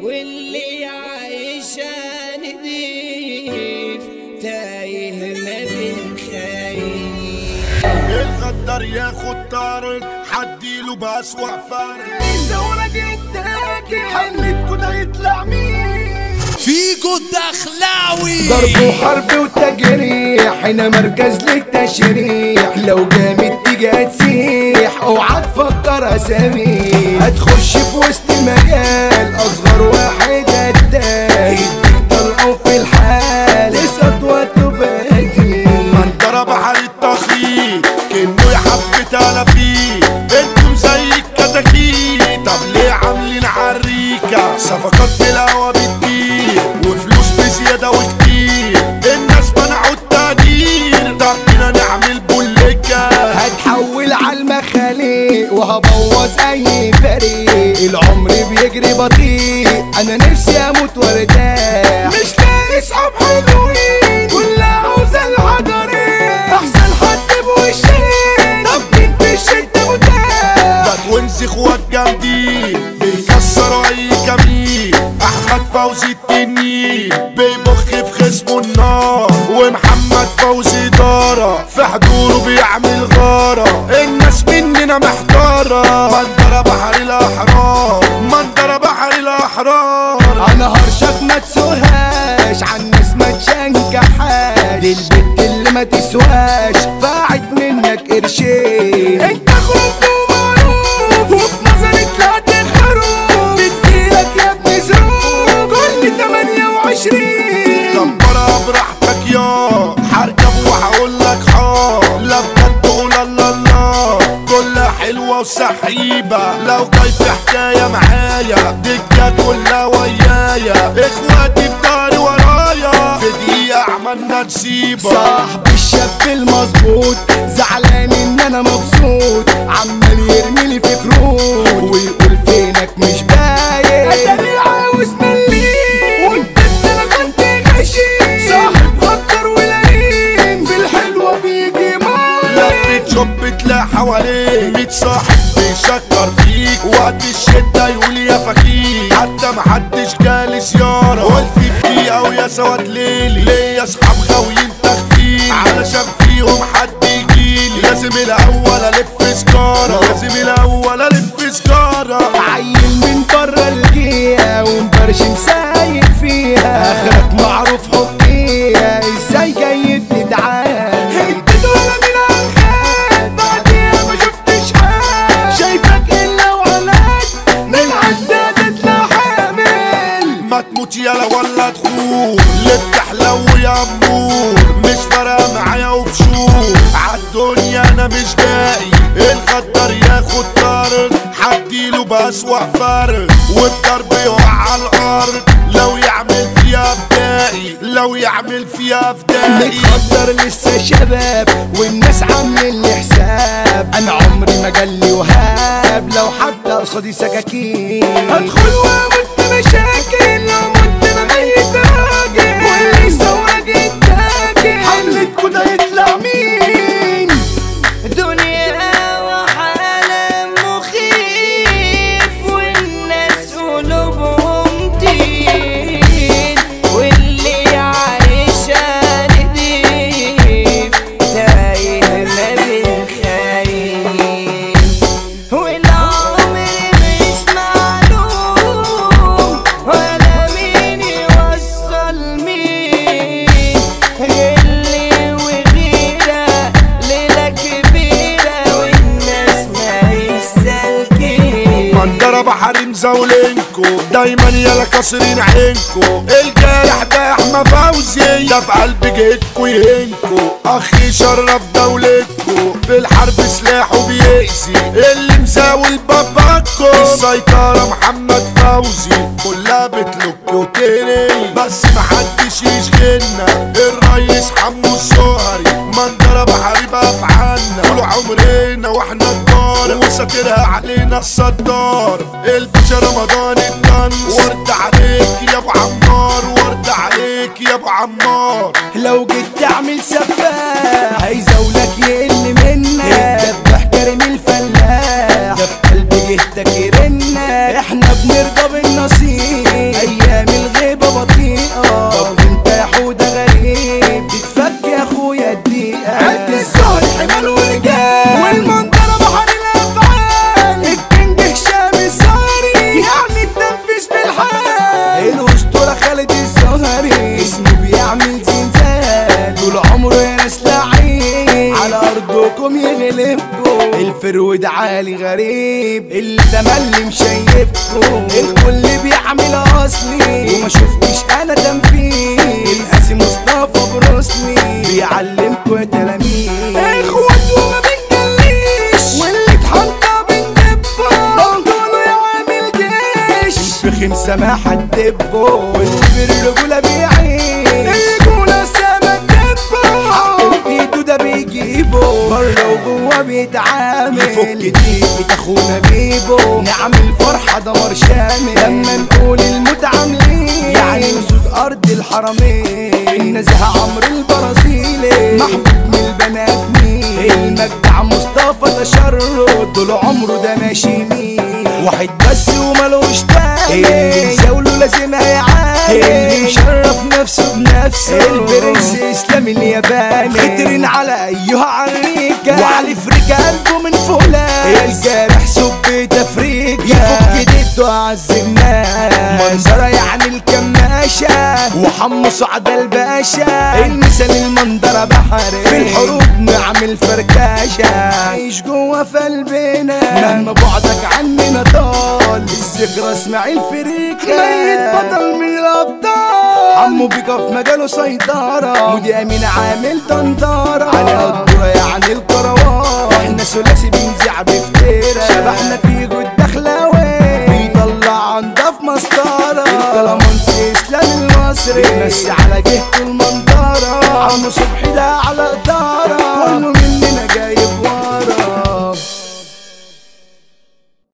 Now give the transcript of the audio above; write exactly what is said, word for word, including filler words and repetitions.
واللي عايشة نضيف تايه ما بين خايف. الغدار ياخد طارق حديله بأسوأ فرق الزورة جداكي حلتكوا ده يطلع مين فيكو الدخلاوي. ضرب وحرب وتجريح هنا مركز للتشريح، لو جامد تيجي هتسيح اوعى تفكر اسامي. هتخش في وسط المجال اصغر واحد هتاه طلعوا في الحال سطوة تبادي. من ضرب بحر التخيط كأنه يحب تلافيه، انتم زي الكتاكيت طب ليه عاملين عريكة؟ صفقات في الهوا بتطير وفلوس بزيادة وكتير، الناس منعوا التقدير طب بينا نعمل بوليكة. هتحول عالمخاليق وهبوظ اي فريق، العمر بيجري بطيء انا نفسي اموت وارتاح. مش لاقي صحاب حلوين كلها عاوزة الحضرين، احسن حد بوشين طب مين في الشدة متاح. ده توينز اخوات جامدين بيكسروا اي كمين، احمد فوزي التنين بيبخ في خصمه النار، ومحمد فوزي دارة في حضوره بيعمل غارة، الناس مننا محتارة. منظرة بحر الاحرار منظرة بحر الاحرار. انا هرشك ما تسوهاش عالناس ما تشنكحاش، للبنت اللي ما تسواش فاعت منك قرشين. انت خروج ومعروف وفي نظري طلعت خروف، بديلك يا ابني ظروف كل تمانية وعشرين. كبرها براحتك يا هركب وهقولك حار، لا بجد قول الله الله كلها حلوة وسحيبة، لو جاي في حكاية معايا دكة كلها ويايا، اخواتي بداري ورايا في دقيقة عملنا نسيبة. صاحبي الشاب المظبوط زعلان ان انا مبسوط، عمال يرميلي في كروت ويقول فينك مش باين، اتاري عاوز مليم وانت انا كنت غشيم. صاحب غدر ولئيم في الحلوة بيجي معايا، لفت شوب تلاقي حواليك ميت صاحب بيشكر فيك، وقت الشدة يقول يا فكيك حتى محدش جالي زيارة. قلت في دقيقة ويا سواد ليلي ليا اصحاب غاويين تخفيل، علشان فيهم حد يجيلي لازم الاول الف سجارة، لازم الاول الف سجارة. عيل من برا الجية ومبرشم سايق فيها، اخرك معروف حقيقة ازاي جاي تدعان. هدد ولا من الخير بعديها ما شفتش حال، شايفك الا وعلاك من عداد تطلع حامل. ما تموت يالا ولا تخون اللي بتحلو يا امور، مش فارقة معايا وبشور عالدنيا انا مش جاي. الغدار ياخد طارق حديله بأسوأ فرق، والضرب يقع على الارض لو يعمل فيها فدائي، لو يعمل فيها فدائي. متخدر لسه شباب والناس عاملين لي حساب، انا عمري ما جالي وهاب لو حتى قصادي سكاكين. هدخل واموت مشاكل لو مت انا ميت راجل، واللي يصورك يتاكل حملتكوا ده يطلع مين. دنيا وعالم مخيف والناس قلوبهم تين، واللي عايشة نضيف تايه ما بين خايف، والعمر مش معلوم ولا مين يوصل مين، غل وغيرة ليلة كبيرة والناس ما يسالكين. منظرة بحر مزاولينكو دايما يالا كاسرين عينكو، الجارح ده احمد فوزي ده في قلب جيتكو يهنكو، اخي شرف دولتكو في الحرب سلاحه بيأذي، اللي مزاول باباكو السيطرة محمد فوزي كلها بتلوك وتري، بس محدش يشغلنا الريس حمو الزهري. منظرة بحر بقى في عنا طول عمرنا واحنا كبار، وساترها علينا الصدار الباشا رمضان الدنس. ورد عليك يا ابو عمار ورد عليك يا ابو عمار، لو جيت تعمل سفاح هيزولك يقل منك، الدبح كريم الفلاح ده في قلب جهتك يرنك، احنا بنرضى بالنصيب وده عالي غريب اللي ده ملي مشيبكم الكل بيعمل اصلي وما شفتش انا تنفيذ القاسي مصطفى بروسلي بيعلمكوا يا تلاميذ اخوات وما بنجليش واللي اتحطى بندبه بنطلوا يعمل جيش في خمسة ما حدبه واللي بالرجولة بيعيش الرجولة سما تدبه حق بايده ده بيجيبه بره وجوه بيتعامل يفك دقيقة اخونا بيبو نعمل فرحة دمار شامل لما نقول المتعاملين يعني وسود ارض الحرمين النزهة عمرو البرازيلي محبوب من البنات مين المجدع مصطفى تشرد طول عمره ده ماشي مين واحد بس ومالوش تاني اللي زاوله لازم هيعاني اللي مشرف نفسه بنفسه البرنس اسلام الياباني خطرين على ايها عريكة وعلي فريكة قلبه من فولاس الجارح سب تفريكة يفك ديته اعز الناس منظرة يعني الكماشة وحمو سعد الباشا المثال المنظرة بحري في الحروب نعمل فركاشة عيش جوا في قلبنا مهما بعدك عننا طال الذكرى اسماعيل فريكة ميت بطل من الابطال عمو بيكا في مجاله سيطرة ودي امين عامل دندرة على الدورة يعني الكروان احنا ثلاثي بنزيع بفتيرة شبحنا في جود دخلاوي بيطلع انضاف مسطرة الكلامونسي اسلام المصري بس على جهة المنطرة عمو صبحي